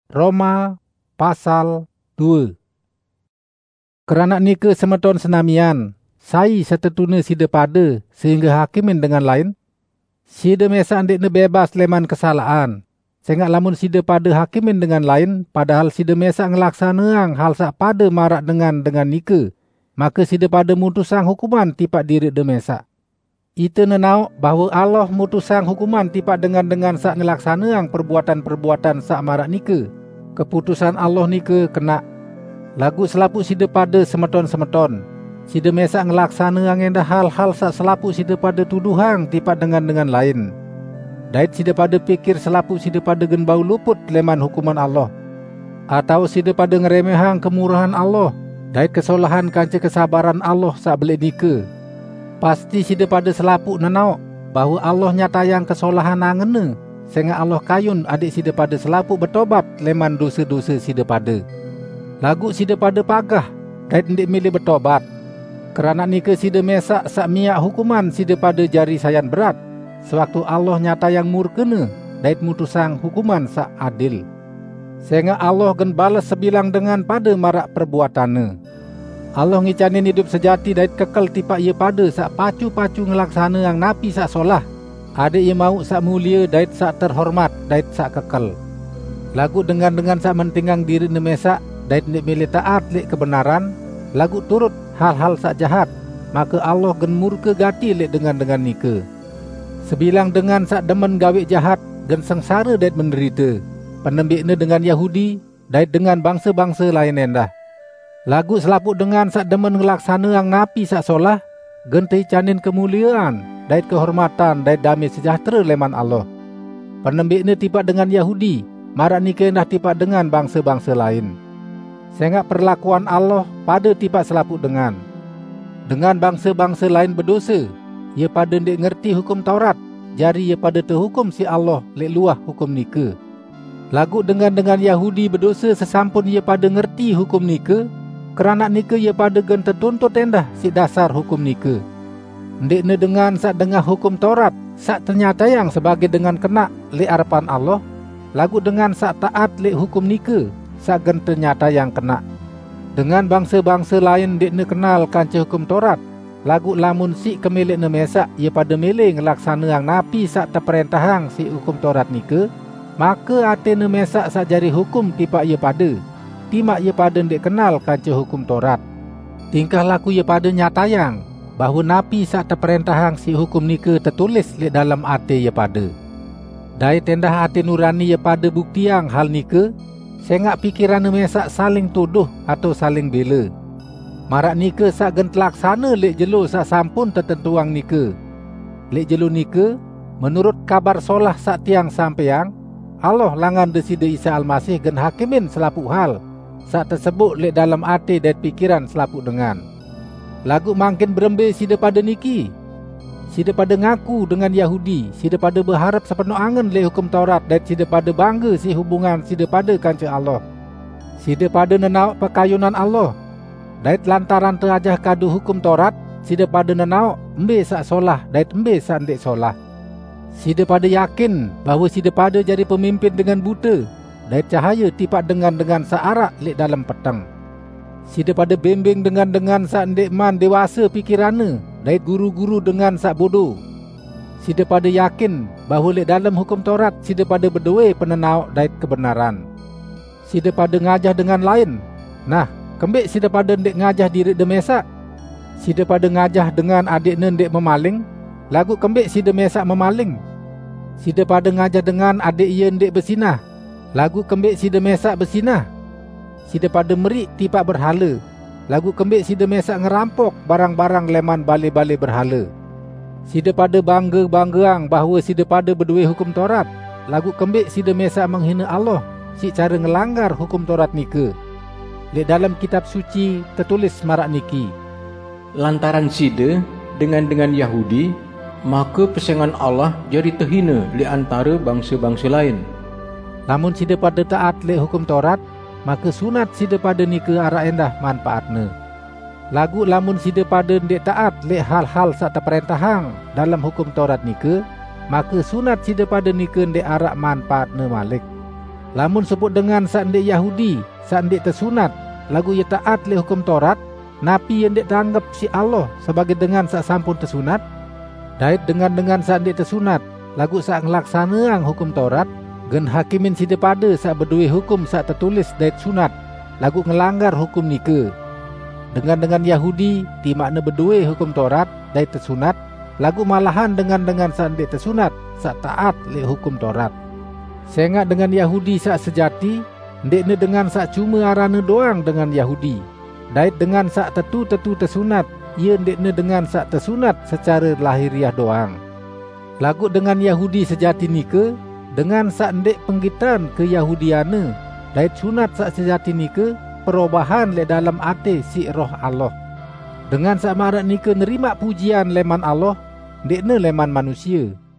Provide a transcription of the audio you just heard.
Roma pasal 2. Kerana nika semeton senamian, sai setetuna sida pada sehingga hakimin dengan lain, sida mesak ndekna bebas leman kesalahan. Sehingga lamun sida pada hakimin dengan lain, padahal sida mesak ngelaksaneang hal sak pada marak dengan nika, maka sida pada mutusang hukuman tipak diri de mesak. Ita nenau bahawa Allah mutusang hukuman tipak dengan sak ngelaksaneang perbuatan-perbuatan sak marak nika. Keputusan Allah nika kena. Lagu selapu sida pada semeton-semeton. Sida mesak ngelaksaneang endah hal-hal sak selapu sida pada tuduhang tipak dengan lain. Dait sida pada pikir selapu sida pada gen bau luput leman hukuman Allah. Atau sida pada ngeremehang kemurahan Allah. Dait kesolahan kanca kesabaran Allah sak belik nika. Pasti sida pada selapu nenau bahawa Allah nyatayang kesolahan angena. Sehingga Allah kayun adik sida pada selapu bertobat leman dosa-dosa sida pada. Lagu sida pada pagah dait ndik milih bertobat. Kerana nika sida mesak sak miak hukuman sida pada jari sayan berat. Sewaktu Allah nyatayang murkena dait mutusang hukuman sak adil. Sehingga Allah gen balas sebilang dengan pada marak perbuatannya. Allah ngicanin hidup sejati dait kekal tipak ia pada sak pacu-pacu ngelaksana yang napi sak solah. Adik ia mau sak mulia dait sak terhormat dait sak kekal. Lagu dengan sak mentinggang diri nemesak dait ndik milih taat lek kebenaran, lagu turut hal-hal sak jahat, maka Allah gen murka gati lek dengan nika. Sebilang dengan sak demen gawe jahat gen sengsara dait menderita. Penembikna dengan Yahudi dait dengan bangsa-bangsa lain endah. Lagu selaput dengan sak demen ngelaksana yang napi sak solah, gen canin kemuliaan dait kehormatan dait damai sejahtera leman Allah. Penembikna tipak dengan Yahudi, marak nika endah tipak dengan bangsa-bangsa lain. Sehingga perlakuan Allah pada tipak selaput dengan bangsa-bangsa lain berdosa, ia pada ndik ngerti hukum Taurat, jari ia pada terhukum si Allah lek luah hukum nika. Lagu dengan Yahudi berdosa sesampun ia pada ngerti hukum nika, kerana nika ia pada gen tertuntut endah si dasar hukum nika. Ndikna dengan sak dengah hukum Taurat, sak ternyata yang sebagai dengan kena lek harapan Allah, lagu dengan sak taat lek hukum nika, sak gen ternyata yang kena. Dengan bangsa-bangsa lain ndikna kenal kanca hukum Taurat, lagu lamun si kemilikna mesak ia pada milih ngelaksana yang napi sak terperintahang si hukum Taurat nika, maka atena mesak sak jari hukum tipak ia pada. Timak ia pada ndik kenal kanca hukum Taurat. Tingkah laku ia pada nyatayang bahawa napi sak terperintahang si hukum nika tertulis lek dalam ate ia pada. Dai tendah ate nurani ia pada buktiang hal nika, sehingga pikiran mesak saling tuduh atau saling bela. Marak nika sak gen telaksana lek jelo sak sampun tertentuang nika. Lek jelo nika, menurut kabar solah sak tiang sampeang, Allah langan desida Isa Almasih gen hakimin selapu hal sak tersebut lek dalam ate dan pikiran selapu dengan. Lagu makin berembe sida pada niki. Sida pada ngaku dengan Yahudi, sida pada berharap sepenuh angen lek hukum Taurat dan sida pada bangga si hubungan sida pada kanca Allah. Sida pada nenau pakayunan Allah. Dait lantaran terajah kadu hukum Taurat, sida pada nenau embe sak solah dait embe sak ndik solah. Sida pada yakin bahawa sida pada jadi pemimpin dengan buta, dait cahaya tipak dengan sak arak lek dalam petang. Sida pada bimbing dengan sak ndik man dewasa pikirannya, dait guru-guru dengan sak bodoh. Sida pada yakin bahawa lek dalam hukum Taurat sida pada berdua penenau dait kebenaran. Sida pada ngajah dengan lain. Nah, kembik sida pada ndik ngajah diri de mesak. Sida pada ngajah dengan adiknya ndik memaling, lagu kembik sida mesak memaling. Sida pada ngajah dengan adik ia ndik bersinah, lagu kembik sida mesak bersinah. Sida pada merik tipak berhala, lagu kembik sida mesak ngerampok barang-barang leman bale-bale berhala. Sida pada bangga-banggaang bahawa sida pada berdua hukum Taurat, lagu kembik sida mesak menghina Allah si cara ngelanggar hukum Taurat nika. Lek dalam kitab suci tertulis marak niki, lantaran sida dengan Yahudi, maka persaingan Allah jadi terhina di antara bangsa-bangsa lain. Namun sida pada taat lek hukum Taurat, maka sunat sida pada nika arak endah manfaatna. Lagu lamun sida pada ndik taat lek hal-hal sak terperintahang dalam hukum Taurat nika, maka sunat sida pada nika ndik arak manfaatna malik. Lamun sebut dengan sak ndek Yahudi, sak ndek tersunat, lagu ia taat le hukum Taurat, napi yang ndek tanggap si Allah sebagai dengan sak sampun tersunat, dait dengan sak ndek tersunat, lagu sak ngelaksaneang hukum Taurat, gen hakimin sida pada sak berdua hukum sak tertulis dait sunat, lagu ngelanggar hukum nike. Dengan Yahudi di makna berdua hukum Taurat dait tersunat, lagu malahan dengan sak ndek tersunat, sak taat le hukum Taurat. Sehingga dengan Yahudi sak sejati, ndekne dengan sak cuma arane doang dengan Yahudi. Dait dengan sak tetu tersunat, ia ndekne dengan sak tersunat secara lahiriah doang. Lagu dengan Yahudi sejati nike, dengan sak ndek penggitan ke Yahudiane, dait sunat sak sejati nike, perubahan le dalam ate si roh Allah. Dengan sak marak nike nerima pujian leman Allah, ndekne leman manusia.